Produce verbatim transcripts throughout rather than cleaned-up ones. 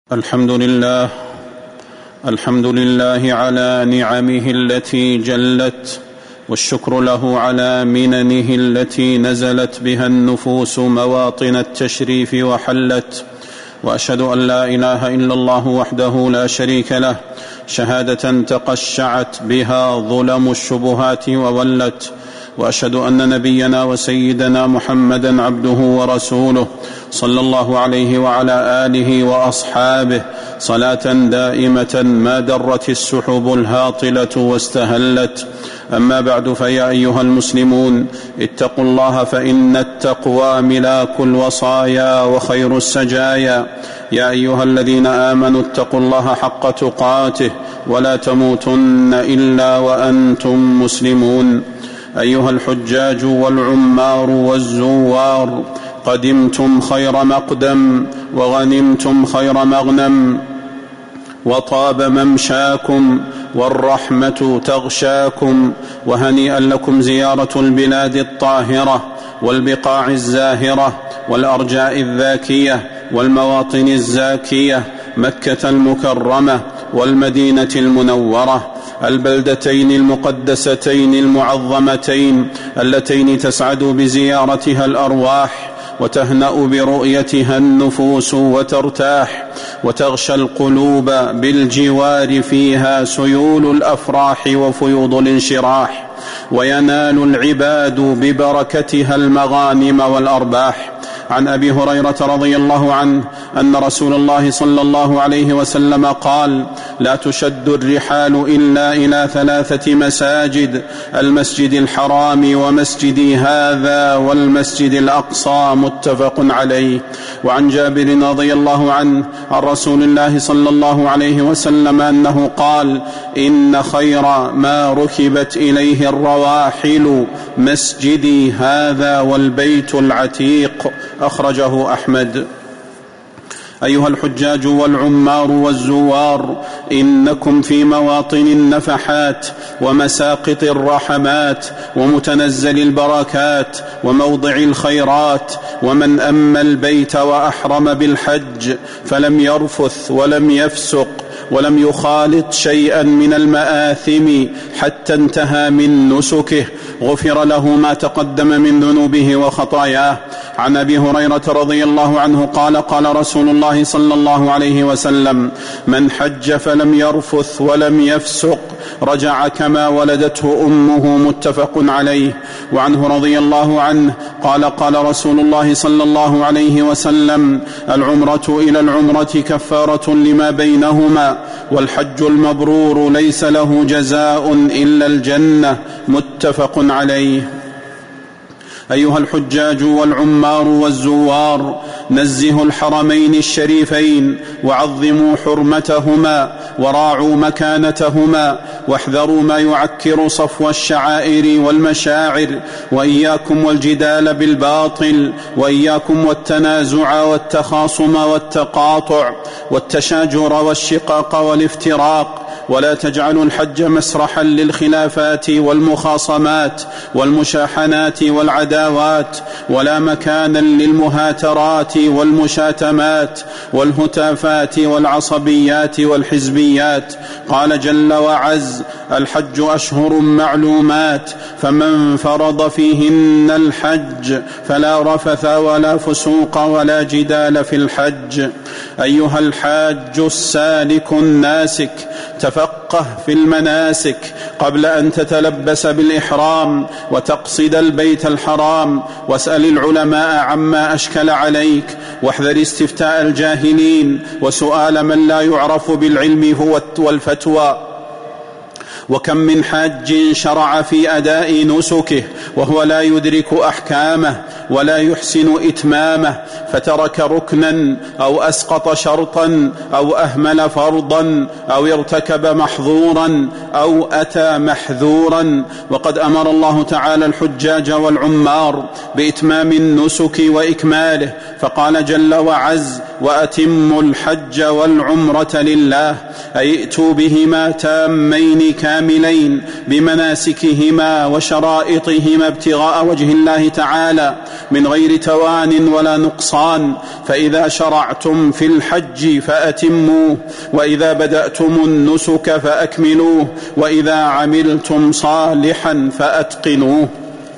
الحمد لله الحمد لله على نعمه التي جلت، والشكر له على مننه التي نزلت بها النفوس مواطن التشريف وحلت. وأشهد أن لا إله إلا الله وحده لا شريك له شهادة تقشعت بها ظلم الشبهات وولت. وأشهد أن نبينا وسيدنا محمدا عبده ورسوله صلى الله عليه وعلى آله وأصحابه صلاة دائمة ما درت السحب الهاطلة واستهلت. أما بعد، فيا أيها المسلمون اتقوا الله، فإن التقوى ملاك الوصايا وخير السجايا. يا أيها الذين آمنوا اتقوا الله حق تقاته ولا تموتن إلا وأنتم مسلمون. أيها الحجاج والعمار والزوار، قدمتم خير مقدم وغنمتم خير مغنم، وطاب ممشاكم والرحمة تغشاكم، وهنيئا لكم زيارة البلاد الطاهرة والبقاع الزاهرة والأرجاء الذاكية والمواطن الزاكية، مكة المكرمة والمدينة المنورة، البلدتين المقدستين المعظمتين اللتين تسعد بزيارتها الأرواح وتهنأ برؤيتها النفوس وترتاح، وتغشى القلوب بالجوار فيها سيول الأفراح وفيوض الانشراح، وينال العباد ببركتها المغانم والأرباح. عن أبي هريرة رضي الله عنه أن رسول الله صلى الله عليه وسلم قال: لا تشد الرحال إلا إلى ثلاثة مساجد: المسجد الحرام ومسجدي هذا والمسجد الأقصى، متفق عليه. وعن جابر رضي الله عنه عن رسول الله صلى الله عليه وسلم أنه قال: إن خير ما ركبت إليه الرواحل مسجدي هذا والبيت العتيق، أخرجه أحمد. أيها الحجاج والعمار والزوار، إنكم في مواطن النفحات ومساقط الرحمات ومتنزل البركات وموضع الخيرات. ومن أما البيت وأحرم بالحج فلم يرفث ولم يفسق ولم يخالط شيئا من المآثم حتى انتهى من نسكه، غفر له ما تقدم من ذنوبه وخطاياه. عن أبي هريرة رضي الله عنه قال: قال رسول الله صلى الله عليه وسلم: من حج فلم يرفث ولم يفسق رجع كما ولدته أمه، متفق عليه. وعنه رضي الله عنه قال: قال رسول الله صلى الله عليه وسلم: العمرة إلى العمرة كفارة لما بينهما، والحج المبرور ليس له جزاء إلا الجنة، متفق عليه. أيها الحجاج والعمار والزوار، نزهوا الحرمين الشريفين وعظموا حرمتهما وراعوا مكانتهما، واحذروا ما يعكر صفو الشعائر والمشاعر، وإياكم والجدال بالباطل، وإياكم والتنازع والتخاصم والتقاطع والتشاجر والشقاق والافتراق. ولا تجعلوا الحج مسرحا للخلافات والمخاصمات والمشاحنات والعداوات، ولا مكانا للمهاترات والمشاتمات والهتافات والعصبيات والحزبيات. قال جل وعز: الحج أشهر معلومات، فمن فرض فيهن الحج فلا رفث ولا فسوق ولا جدال في الحج. أيها الحاج السالك الناسك، تفقه في المناسك قبل أن تتلبس بالإحرام وتقصد البيت الحرام، واسأل العلماء عما أشكل عليك، واحذر استفتاء الجاهلين وسؤال من لا يعرف بالعلم هو والفتوى. وكم من حاج شرع في أداء نسكه وهو لا يدرك أحكامه ولا يحسن إتمامه، فترك ركنا أو أسقط شرطا أو أهمل فرضا أو ارتكب محظورا أو أتى محذورا. وقد أمر الله تعالى الحجاج والعمار بإتمام النسك وإكماله، فقال جل وعز: وأتموا الحج والعمرة لله، أي ائتوا بهما تامين كاملين بمناسكهما وشرائطهما ابتغاء وجه الله تعالى من غير توان ولا نقصان. فإذا شرعتم في الحج فأتموه، وإذا بدأتم النسك فأكملوه، وإذا عملتم صالحا فأتقنوه.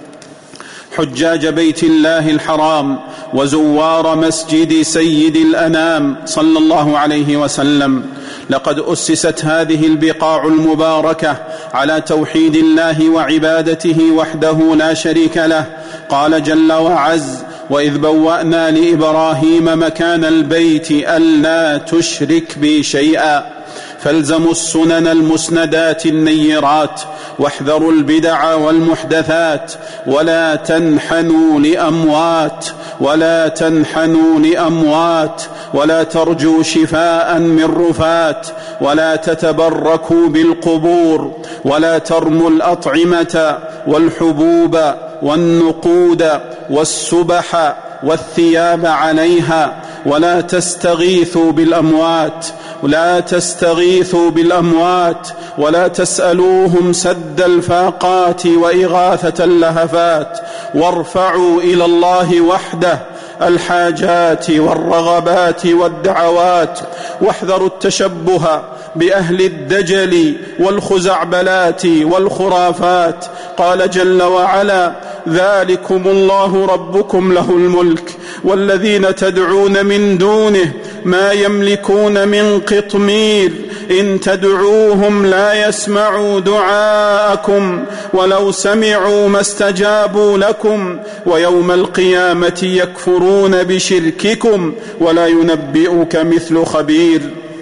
حجاج بيت الله الحرام وزوار مسجد سيد الأنام صلى الله عليه وسلم، لقد أسست هذه البقاع المباركة على توحيد الله وعبادته وحده لا شريك له. قال جل وعز: وإذ بوأنا لإبراهيم مكان البيت ألا تشرك بي شيئا. فالزموا السنن المسندات النيرات، واحذروا البدع والمحدثات، ولا تنحنوا لأموات ولا تنحنوا لأموات ولا ترجوا شفاء من رفات، ولا تتبركوا بالقبور، ولا ترموا الأطعمة والحبوب والنقود والسبح والثياب عليها، ولا تستغيثوا بالأموات ولا تستغيثوا بالأموات ولا تسألوهم سد الفاقات وإغاثة اللهفات، وارفعوا إلى الله وحده الحاجات والرغبات والدعوات، واحذروا التشبه بأهل الدجل والخزعبلات والخرافات. قال جل وعلا: ذلكم الله ربكم له الملك والذين تدعون من دونه ما يملكون من قطمير إن تدعوهم لا يسمعوا دعاءكم ولو سمعوا ما استجابوا لكم ويوم القيامة يكفرون بشرككم ولا ينبئك مثل خبير.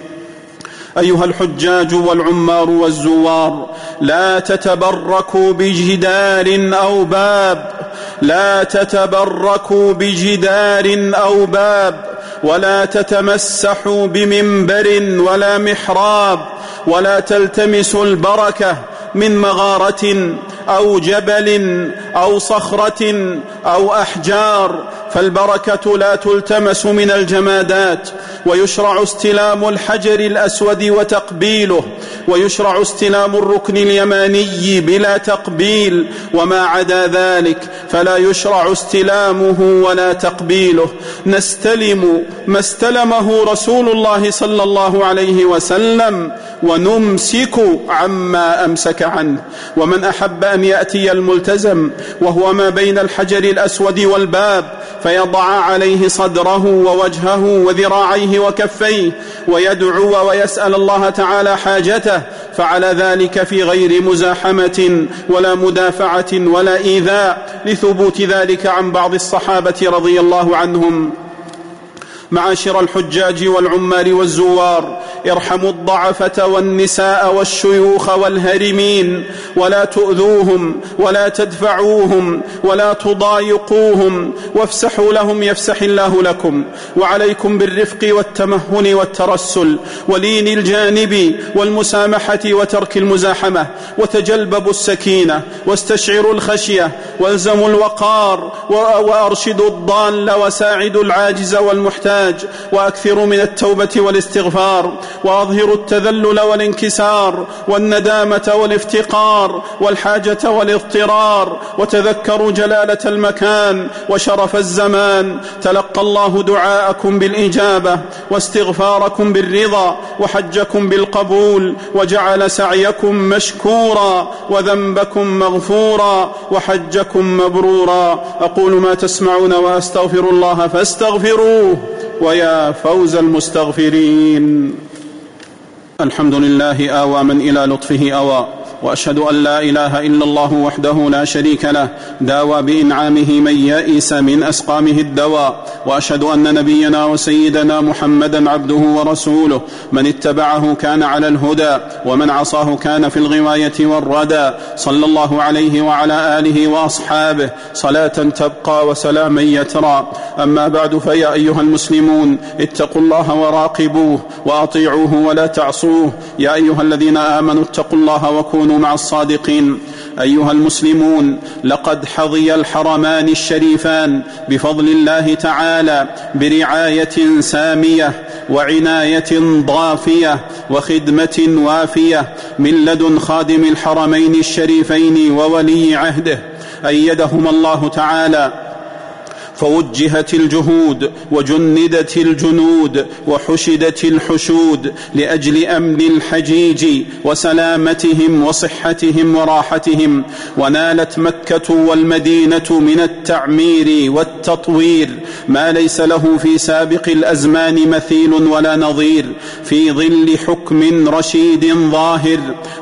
أيها الحجاج والعمار والزوار، لا تتبركوا بجدار أو باب لا تتبركوا بجدار أو باب ولا تتمسحوا بمنبر ولا محراب، ولا تلتمسوا البركة من مغارة أو جبل أو صخرة أو أحجار، فالبركة لا تلتمس من الجمادات. ويشرع استلام الحجر الأسود وتقبيله، ويشرع استلام الركن اليماني بلا تقبيل، وما عدا ذلك فلا يشرع استلامه ولا تقبيله. نستلم ما استلمه رسول الله صلى الله عليه وسلم ونمسك عما أمسك عنه. ومن أحب أن يأتي الملتزم وهو ما بين الحجر الأسود والباب فيضع عليه صدره ووجهه وذراعيه وكفيه ويدعو ويسأل الله تعالى حاجته، فعلى ذلك في غير مزاحمة ولا مدافعة ولا إيذاء، لثبوت ذلك عن بعض الصحابة رضي الله عنهم. معاشر الحجاج والعمار والزوار، ارحموا الضعفة والنساء والشيوخ والهرمين، ولا تؤذوهم ولا تدفعوهم ولا تضايقوهم، وافسحوا لهم يفسح الله لكم. وعليكم بالرفق والتمهن والترسل ولين الجانب والمسامحة وترك المزاحمة، وتجلببوا السكينة واستشعروا الخشية، والزموا الوقار، وأرشدوا الضال وساعدوا العاجز والمحتاج، وأكثروا من التوبة والاستغفار، وأظهروا التذلل والانكسار والندامة والافتقار والحاجة والاضطرار، وتذكروا جلالة المكان وشرف الزمان. تلقى الله دعاءكم بالإجابة واستغفاركم بالرضا وحجكم بالقبول، وجعل سعيكم مشكورا وذنبكم مغفورا وحجكم مبرورا. أقول ما تسمعون وأستغفر الله فاستغفروه ويا فوز المستغفرين. الحمد لله آوى من إلى لطفه أوى، وأشهد أن لا إله إلا الله وحده لا شريك له داوى بإنعامه من يئس من أسقامه الدواء، وأشهد أن نبينا وسيدنا محمدا عبده ورسوله من اتبعه كان على الهدى ومن عصاه كان في الغواية والردى، صلى الله عليه وعلى آله وأصحابه صلاة تبقى وسلاما يترى. أما بعد، فيا أيها المسلمون اتقوا الله وراقبوه وأطيعوه ولا تعصوه. يا أيها الذين آمنوا اتقوا الله وكونوا مع الصادقين. أيها المسلمون، لقد حظي الحرمان الشريفان بفضل الله تعالى برعاية سامية وعناية ضافية وخدمة وافية من لدن خادم الحرمين الشريفين وولي عهده أيدهما الله تعالى، فوجهت الجهود وجندت الجنود وحشدت الحشود لأجل أمن الحجيج وسلامتهم وصحتهم وراحتهم، ونالت مكة والمدينة من التعمير والتطوير ما ليس له في سابق الأزمان مثيل ولا نظير، في ظل حكم رشيد ظاهر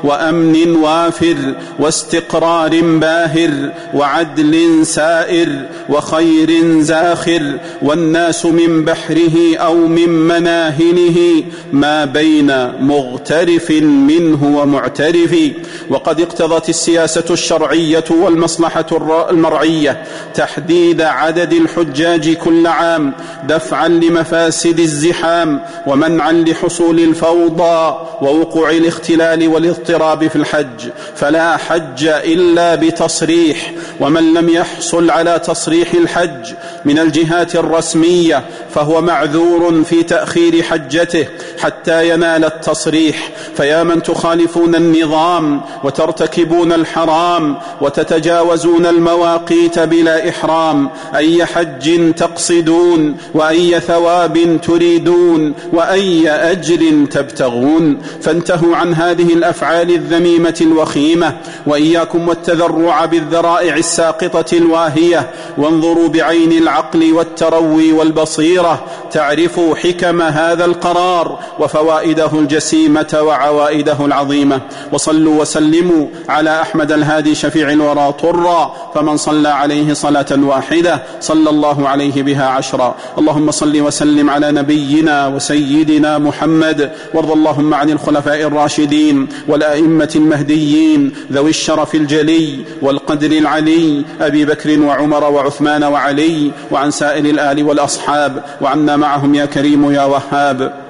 وأمن وافر واستقرار باهر وعدل سائر وخير زاخر، والناس من بحره أو من مناهله ما بين مغترف منه ومعترف. وقد اقتضت السياسة الشرعية والمصلحة المرعية تحديد عدد الحجاج كل عام دفعا لمفاسد الزحام ومنعا لحصول الفوضى ووقوع الاختلال والاضطراب في الحج، فلا حج إلا بتصريح، ومن لم يحصل على تصريح الحج من الجهات الرسمية فهو معذور في تأخير حجته حتى ينال التصريح. فيا من تخالفون النظام وترتكبون الحرام وتتجاوزون المواقيت بلا إحرام، أي حج تقصدون وأي ثواب تريدون وأي أجر تبتغون؟ فانتهوا عن هذه الأفعال الذميمة الوخيمة، وإياكم والتذرع بالذرائع الساقطة الواهية، وانظروا بعين العقل والتروي والبصيرة تعرفوا حكم هذا القرار وفوائده الجسيمة وعوائده العظيمة. وصلوا وسلموا على أحمد الهادي شفيع الورى طرا، فمن صلى عليه صلاة واحدة صلى الله عليه بها عشرا. اللهم صل وسلم على نبينا وسيدنا محمد، وارض اللهم عن الخلفاء الراشدين والأئمة المهديين ذوي الشرف الجلي والقدر العلي أبي بكر وعمر وعثمان وعلي، وعن سائر الآل والأصحاب، وعنا معهم يا كريم يا وهاب.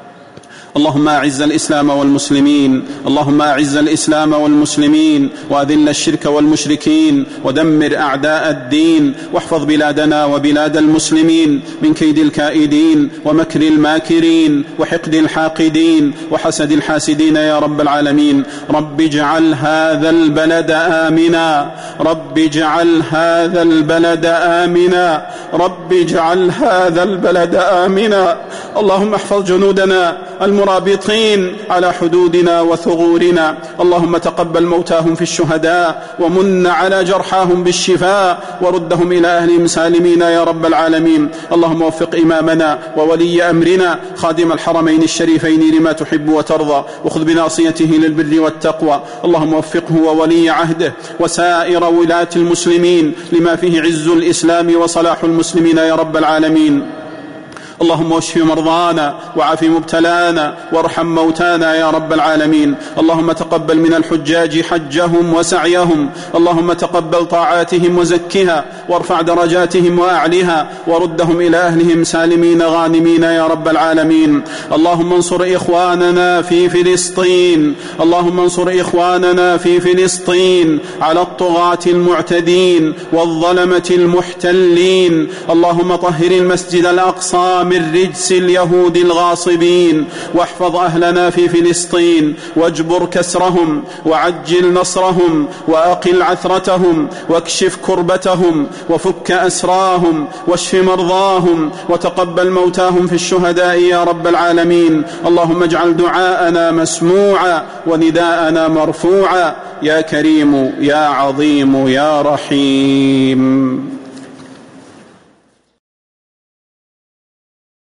اللهم أعز الإسلام والمسلمين، اللهم أعز الإسلام والمسلمين وأذل الشرك والمشركين ودمر أعداء الدين، واحفظ بلادنا وبلاد المسلمين من كيد الكائدين ومكر الماكرين وحقد الحاقدين وحسد الحاسدين يا رب العالمين. رب اجعل هذا البلد آمنا، رب اجعل هذا البلد آمنا، رب اجعل هذا البلد آمنا. اللهم احفظ جنودنا المرابطين على حدودنا وثغورنا، اللهم تقبل موتاهم في الشهداء ومن على جرحاهم بالشفاء وردهم إلى أهلهم سالمين يا رب العالمين. اللهم وفق إمامنا وولي أمرنا خادم الحرمين الشريفين لما تحب وترضى، وخذ بناصيته للبر والتقوى. اللهم وفقه وولي عهده وسائر ولاة المسلمين لما فيه عز الإسلام وصلاح المسلمين يا رب العالمين. اللهم واشف مرضانا وعاف مبتلانا وارحم موتانا يا رب العالمين. اللهم تقبل من الحجاج حجهم وسعيهم، اللهم تقبل طاعاتهم وزكها وارفع درجاتهم وأعلها وردهم إلى أهلهم سالمين غانمين يا رب العالمين. اللهم انصر إخواننا في فلسطين، اللهم انصر إخواننا في فلسطين على الطغاة المعتدين والظلمة المحتلين. اللهم طهر المسجد الأقصى من رجس اليهود الغاصبين، واحفظ أهلنا في فلسطين واجبر كسرهم وعجل نصرهم وأقل عثرتهم واكشف كربتهم وفك أسراهم واشف مرضاهم وتقبل موتاهم في الشهداء يا رب العالمين. اللهم اجعل دعاءنا مسموعا ونداءنا مرفوعا يا كريم يا عظيم يا رحيم.